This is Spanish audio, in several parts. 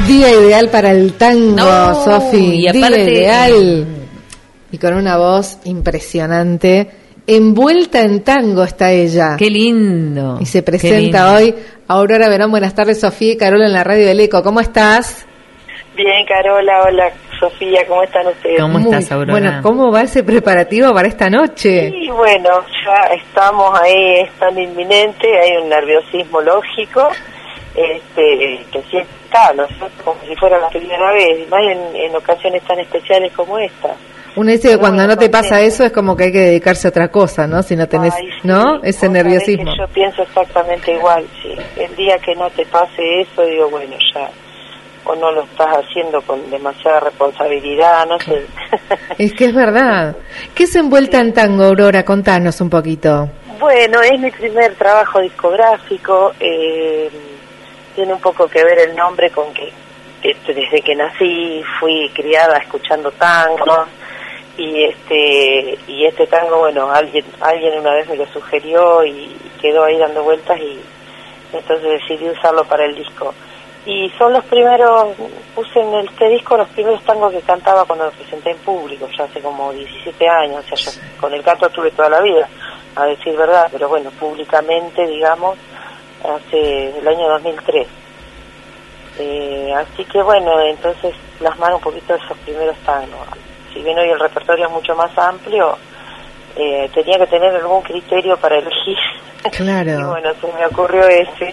Día ideal para el tango, No, Sofi. y aparte, Día ideal. Y con una voz impresionante. Envuelta en tango está ella. Qué lindo. Y se presenta hoy Aurora Verón. Buenas tardes, Sofía y Carola en la radio del Eco. ¿Cómo estás? Bien, Carola. Hola, Sofía. ¿Cómo están ustedes? ¿Cómo estás, Aurora? Bueno, ¿cómo va ese preparativo para esta noche? Sí, bueno, ya estamos ahí, es tan inminente, hay un nerviosismo lógico, que sí está, ¿no? Como si fuera la primera vez, más en ocasiones tan especiales como esta. Uno dice que cuando no te pasa eso es como que hay que dedicarse a otra cosa, ¿no? Si no tenés, sí, ¿no? Ese nerviosismo. Yo pienso exactamente igual, sí. El día que no te pase eso, digo, bueno, ya, o no lo estás haciendo con demasiada responsabilidad, no sé. Es que es verdad. ¿Qué es Envuelta en Tango, Aurora? Contanos un poquito. Bueno, es mi primer trabajo discográfico, tiene un poco que ver el nombre con que desde que nací fui criada escuchando tango, y este tango, bueno, alguien una vez me lo sugirió y quedó ahí dando vueltas, y entonces decidí usarlo para el disco. Y son los primeros, puse en este disco los primeros tangos que cantaba cuando lo presenté en público, ya hace como 17 años, o sea, yo con el canto tuve toda la vida, a decir verdad, pero bueno, públicamente, digamos, hace el año 2003. Así que bueno, entonces plasmar un poquito esos primeros tangos. Si bien hoy el repertorio es mucho más amplio, tenía que tener algún criterio para elegir. Claro. Y bueno, se me ocurrió ese.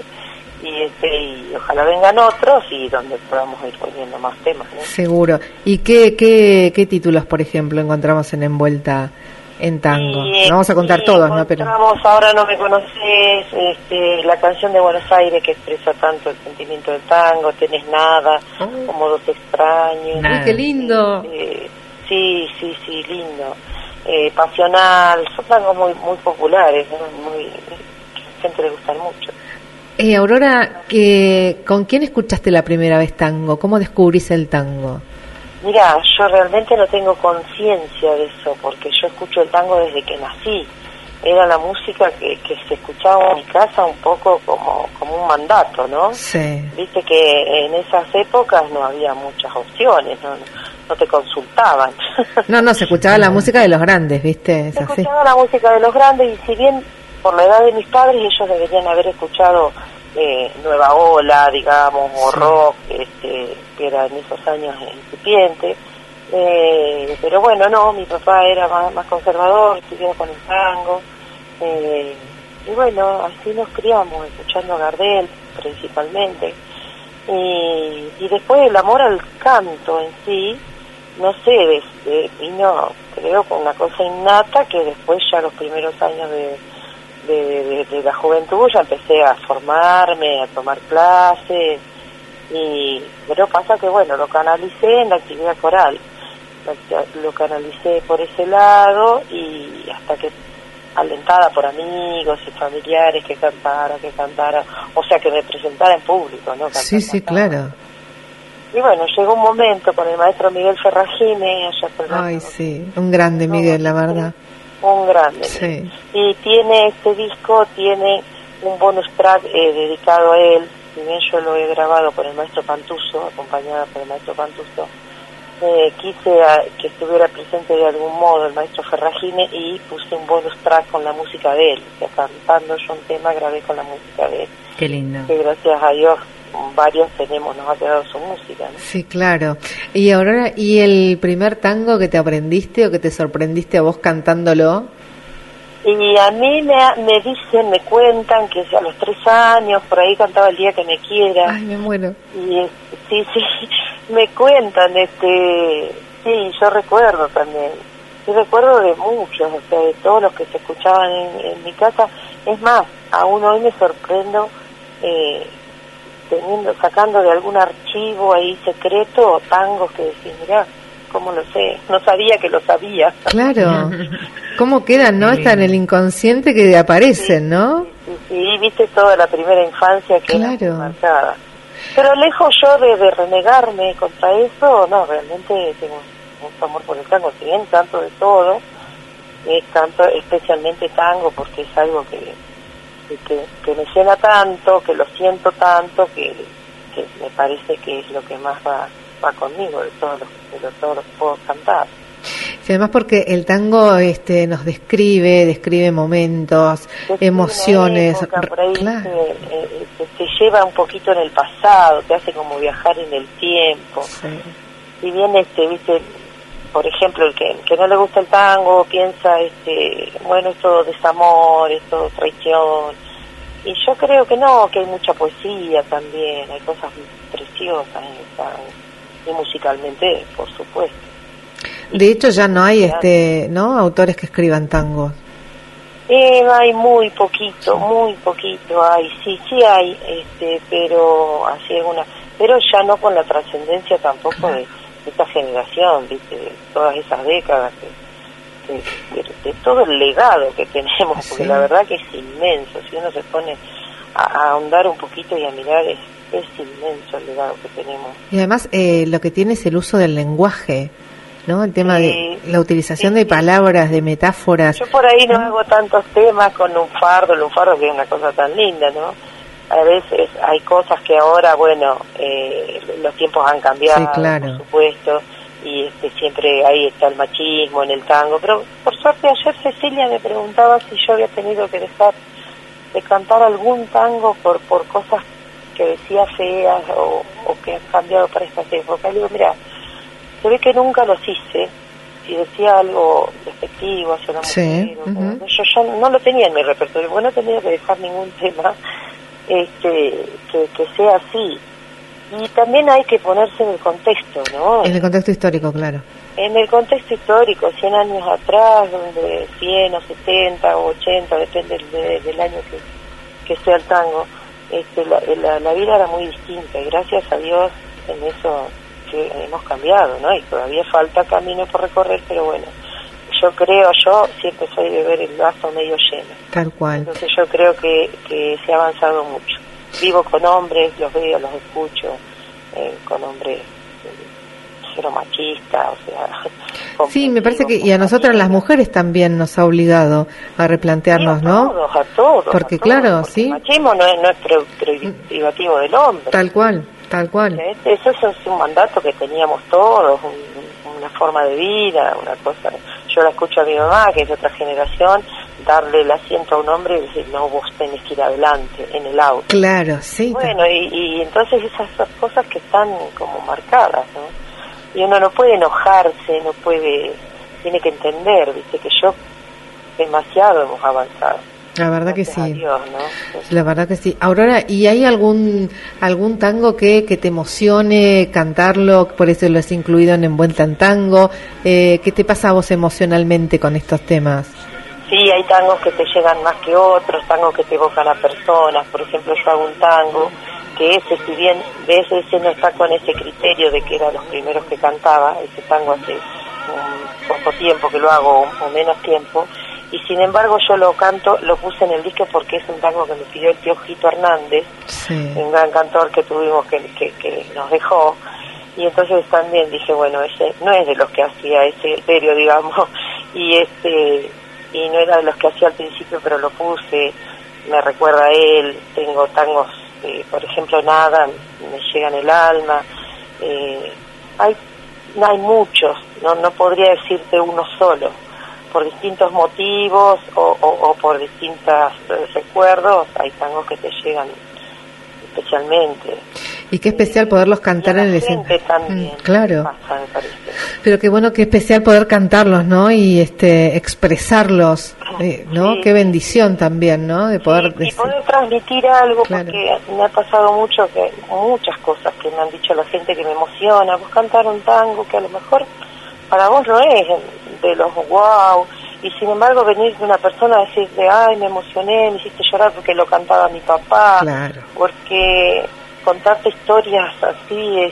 Y ojalá vengan otros y donde podamos ir poniendo más temas, ¿no? Seguro. ¿Y qué títulos, por ejemplo, encontramos en Envuelta en Tango? No vamos a contar todos, ¿no? Pero Ahora no me conoces, la canción de Buenos Aires que expresa tanto el sentimiento del tango, Tenés nada, Como dos extraños. ¡Uy, qué lindo! Sí, lindo. Pasional, son tangos muy populares, ¿no? A la gente le gustan mucho. Aurora, ¿con quién escuchaste la primera vez tango? ¿Cómo descubrís el tango? Mira, yo realmente no tengo conciencia de eso, porque yo escucho el tango desde que nací. Era la música que se escuchaba en mi casa un poco como un mandato, ¿no? Sí. Viste que en esas épocas no había muchas opciones, no te consultaban. No, se escuchaba la música de los grandes, ¿viste? Es se así. escuchaba la música de los grandes, y si bien por la edad de mis padres ellos deberían haber escuchado Nueva Ola, digamos, o rock, que era en esos años incipiente, pero bueno, no, mi papá era más conservador, estudiaba con el tango, y bueno, así nos criamos, escuchando a Gardel principalmente, y después el amor al canto en sí, no sé, vino, creo, con una cosa innata, que después ya los primeros años de la juventud ya empecé a formarme, a tomar clases, pero pasa que bueno, lo canalicé en la actividad coral, lo canalicé por ese lado, y hasta que, alentada por amigos y familiares, que cantara, o sea, que me presentara en público, ¿no? Sí, claro. Y bueno, llegó un momento con el maestro Miguel Ferragine, allá por Ay, sí, un grande Miguel, la verdad. Un grande. Sí. Y este disco tiene un bonus track dedicado a él. Si bien yo lo he grabado con el maestro Pantuso, acompañada por el maestro Pantuso, quise que estuviera presente de algún modo el maestro Ferragine, y puse un bonus track con la música de él. O sea, cantando yo un tema, grabé con la música de él. Qué lindo. Que gracias a Dios varios nos ha quedado su música, ¿no? Sí, claro. Y Aurora, ¿y el primer tango que te aprendiste o que te sorprendiste a vos cantándolo? Y a mí me cuentan que a los 3 años, por ahí cantaba El día que me quiera. Ay, me muero. Y sí, me cuentan, sí, yo recuerdo también. Yo recuerdo de muchos, o sea, de todos los que se escuchaban en mi casa. Es más, aún hoy me sorprendo sacando de algún archivo ahí secreto tangos que decís, mirá, ¿cómo lo sé? No sabía que lo sabía. Claro. ¿Cómo quedan, no? Está en el inconsciente que aparecen, ¿no? Sí, viste toda la primera infancia que claro. marcada. Pero lejos yo de renegarme contra eso, no, realmente tengo mucho amor por el tango, si bien canto de todo, canto especialmente tango porque es algo que me llena tanto, que lo siento tanto, que me parece que es lo que más va conmigo de todos los que puedo cantar. Y además porque el tango nos describe momentos, emociones, por ahí claro. te lleva un poquito en el pasado, te hace como viajar en el tiempo. Sí. Si bien viste, por ejemplo, el que no le gusta el tango piensa bueno, es todo desamor, es todo traición, y yo creo que no, que hay mucha poesía también, hay cosas preciosas en el tango, y musicalmente, por supuesto. De hecho ya no hay ¿no? autores que escriban tangos. Hay muy poquito hay, sí hay, pero así pero ya no con la trascendencia tampoco de esta generación, viste, de todas esas décadas, de todo el legado que tenemos, porque la verdad que es inmenso. Si uno se pone a ahondar un poquito y a mirar, es inmenso el legado que tenemos. Y además lo que tiene es el uso del lenguaje, ¿no? El tema de la utilización de palabras, de metáforas. Yo por ahí no hago tantos temas con lunfardo que es una cosa tan linda, ¿no? A veces hay cosas que ahora, bueno, los tiempos han cambiado, sí, claro, por supuesto, y siempre ahí está el machismo en el tango, pero por suerte ayer Cecilia me preguntaba si yo había tenido que dejar de cantar algún tango por cosas que decía feas o que han cambiado para estas épocas. Le digo, mira, se ve que nunca los hice. Si decía algo despectivo hacia una mujer, sí, yo ya no lo tenía en mi repertorio, porque no tenía que dejar ningún tema que sea así. Y también hay que ponerse en el contexto, ¿no? En el contexto histórico, claro. En el contexto histórico, 100 años atrás, donde 100 o 70 o 80, depende del año que sea el tango, la vida era muy distinta, y gracias a Dios en eso que hemos cambiado, ¿no? Y todavía falta camino por recorrer, pero bueno, yo siempre soy de ver el vaso medio lleno. Tal cual. Entonces yo creo que se ha avanzado mucho. Vivo con hombres, los veo, los escucho, con hombres cero machistas, o sea... Sí, me parece que, y a nosotras las mujeres también nos ha obligado a replantearnos, sí, ¿no? A todos. Porque claro, porque sí. El machismo no es privativo del hombre. Tal cual. Eso es un mandato que teníamos todos, una forma de vida, una cosa. Yo la escucho a mi mamá, que es de otra generación, darle el asiento a un hombre y decir, no, vos tenés que ir adelante en el auto. Claro, sí. Bueno, y entonces esas cosas que están como marcadas, ¿no? Y uno no puede enojarse, tiene que entender, viste, que demasiado hemos avanzado. La verdad que sí. Dios, ¿no? La verdad que sí. Aurora, ¿y hay algún tango que te emocione cantarlo? Por eso lo has incluido en Envuelta en Tango. ¿Qué te pasa a vos emocionalmente con estos temas? Sí, hay tangos que te llegan más que otros, tangos que te evocan a personas. Por ejemplo, yo hago un tango que si bien ese no está con ese criterio de que era los primeros que cantaba, ese tango hace un poco tiempo que lo hago, o menos tiempo, y sin embargo yo lo puse en el disco porque es un tango que me pidió el tío Jito Hernández, sí, un gran cantor que tuvimos que nos dejó, y entonces también dije, bueno, ese no es de los que hacía ese criterio, digamos, y no era de los que hacía al principio, pero lo puse, me recuerda a él. Tengo tangos, por ejemplo, Nada, me llega en el alma, hay muchos, no podría decirte uno solo, por distintos motivos o por distintos recuerdos. Hay tangos que te llegan especialmente. Y qué especial poderlos cantar en el escenario. También claro. Pasa, me parece. Pero qué bueno, qué especial poder cantarlos, ¿no? Y expresarlos, ¿no? Sí. Qué bendición también, ¿no? De poder y poder transmitir algo, claro, porque me ha pasado muchas cosas que me han dicho la gente que me emociona. Vos cantar un tango que a lo mejor para vos no es de los wow, y sin embargo venir de una persona a decirte, ay, me emocioné, me hiciste llorar porque lo cantaba mi papá, claro, porque contarte historias así,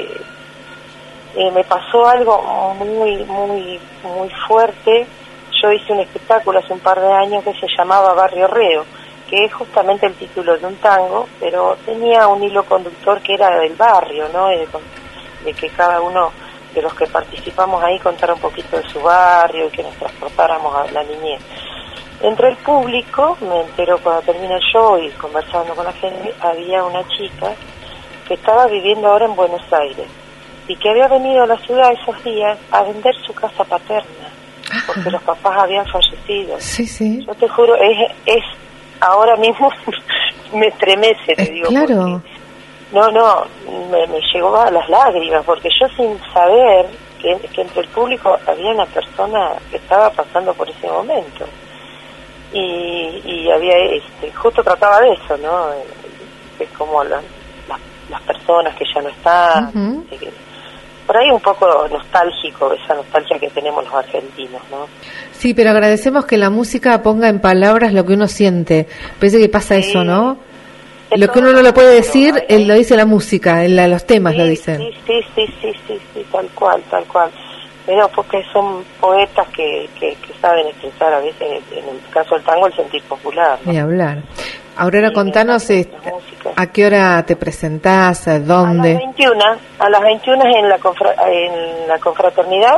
me pasó algo muy fuerte. Yo hice un espectáculo hace un par de años que se llamaba Barrio Reo, que es justamente el título de un tango, pero tenía un hilo conductor que era del barrio, ¿no? De que cada uno de los que participamos ahí contara un poquito de su barrio y que nos transportáramos a la niñez. Entre el público, me enteró cuando terminé el show y conversando con la gente, había una chica que estaba viviendo ahora en Buenos Aires y que había venido a la ciudad esos días a vender su casa paterna porque los papás habían fallecido. Sí, sí. Yo te juro, es ahora mismo me estremece, te digo. Claro. Me llegó a las lágrimas, porque yo sin saber que entre el público había una persona que estaba pasando por ese momento. Y había, justo trataba de eso, ¿no? Es como las personas que ya no están. Uh-huh. Por ahí un poco nostálgico, esa nostalgia que tenemos los argentinos, ¿no? Sí, pero agradecemos que la música ponga en palabras lo que uno siente. Parece que pasa eso, ¿no? Lo que uno no lo puede decir, él lo dice la música, los temas lo dicen. Sí, tal cual. Pero porque son poetas que saben expresar a veces, en el caso del tango, el sentir popular, ¿no? Ni hablar. Aurora, contanos a qué hora te presentás, dónde. A las 21 en la confraternidad,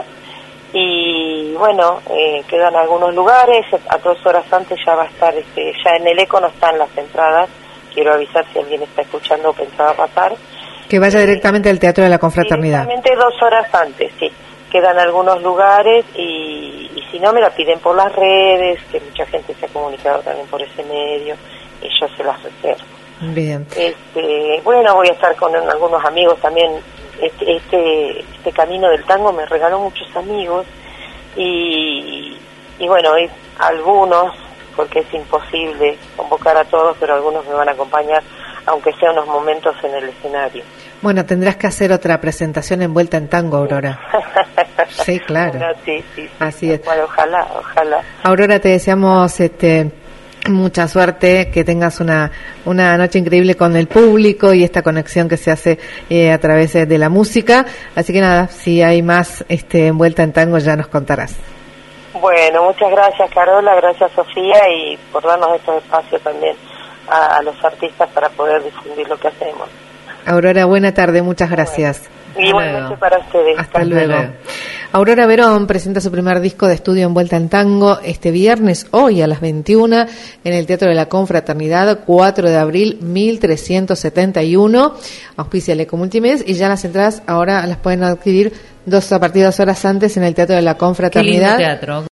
y bueno, quedan algunos lugares. A 2 horas antes ya va a estar, ya en el eco no están las entradas. Quiero avisar si alguien está escuchando o pensaba pasar. Que vaya directamente al Teatro de la Confraternidad. Directamente 2 horas antes, sí. Quedan algunos lugares y si no me la piden por las redes, que mucha gente se ha comunicado también por ese medio, y yo se las reservo. Bien. Bueno, voy a estar con algunos amigos también. Este camino del tango me regaló muchos amigos y bueno, algunos, porque es imposible convocar a todos, pero algunos me van a acompañar, aunque sea unos momentos en el escenario. Bueno, tendrás que hacer otra presentación envuelta en tango, Aurora. Sí, claro. Bueno, sí. Así es. Bueno, ojalá. Aurora, te deseamos mucha suerte, que tengas una noche increíble con el público y esta conexión que se hace a través de la música. Así que nada, si hay más envuelta en tango ya nos contarás. Bueno, muchas gracias, Carola, gracias, Sofía, y por darnos estos espacios también a los artistas para poder difundir lo que hacemos. Aurora, buena tarde, muchas gracias. Bueno, igualmente para ustedes. Hasta luego. Aurora Verón presenta su primer disco de estudio Envuelta en Tango este viernes, hoy a las 21, en el Teatro de la Confraternidad, 4 de abril 1371. Auspicia Leco Multimedia, y ya las entradas ahora las pueden adquirir a partir de 2 horas antes en el Teatro de la Confraternidad. Qué lindo teatro.